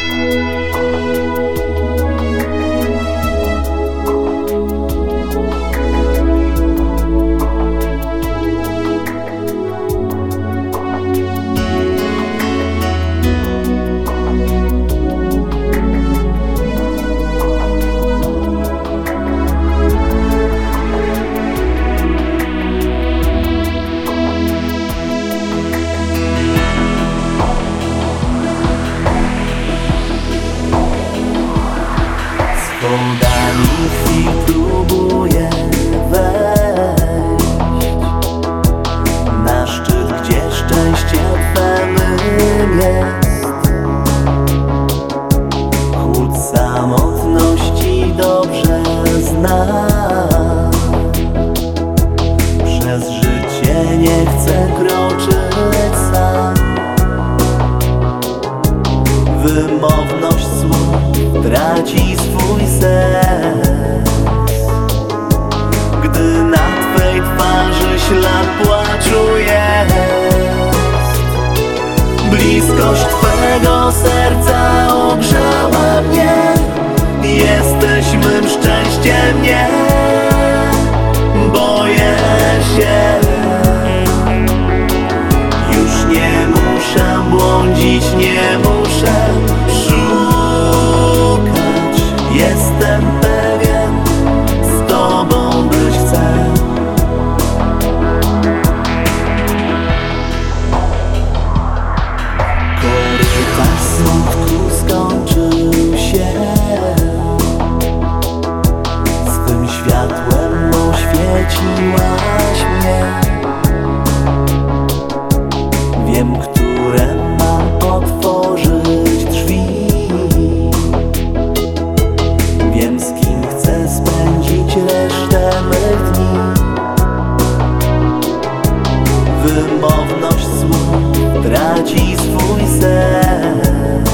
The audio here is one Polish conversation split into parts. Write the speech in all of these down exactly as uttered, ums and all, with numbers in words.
Schodami chwil próbuję wejść na szczyt, gdzie szczęście Twe mym jest. Chłód samotności dobrze znam. Przez życie nie chcę kroczyć sam. Wymowność słów traci swój sens, gdy na Twej twarzy ślad płaczu jest. Bliskość Twego serca ogrzała mnie. Jesteś mym szczęściem, nie boję się. Już nie muszę błądzić, nie muszę szukać. Jestem pewien, z Tobą być chcę. Korytarz smutku skończył się. Swym światłem oświeciłaś mnie. Wiem, które mam otworzyć drzwi. Wiem, z kim chcę spędzić resztę mych dni. Wymowność słów traci swój sens,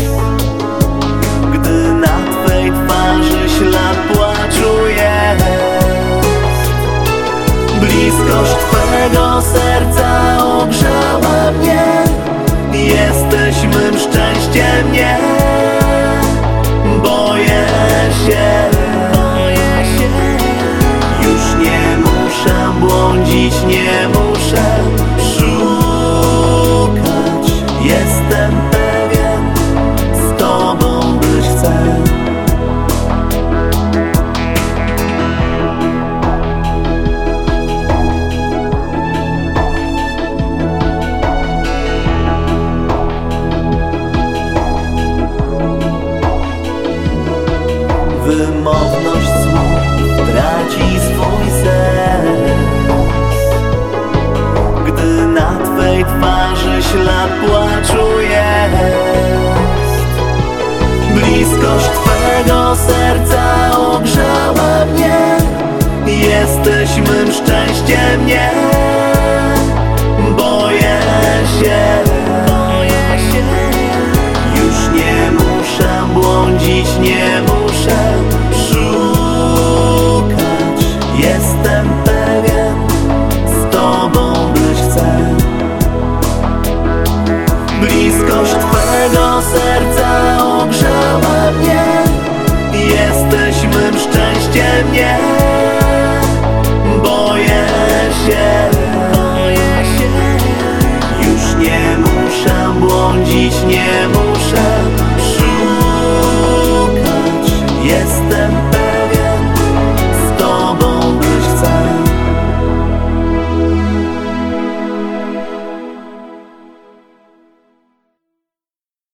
gdy na Twej twarzy ślad płaczu jest. Bliskość Twego serca ogrzała mnie. Jesteś mym szczęściem, nie boję się. Już nie muszę błądzić, nie muszę szukać. Jestem pewien, z Tobą być chcę. Wymowność słów traci swój sens, gdy na Twej twarzy ślad płaczu jest. Bliskość Twego serca ogrzała mnie. Jesteś mym szczęściem, nie boję się. Już nie muszę błądzić, nie muszę szukać. Jestem pewien, z Tobą być chcę. Bliskość Twego serca ogrzała mnie. Jesteś mym szczęściem, nie boję się. Już nie muszę błądzić, nie muszę szukać. Jestem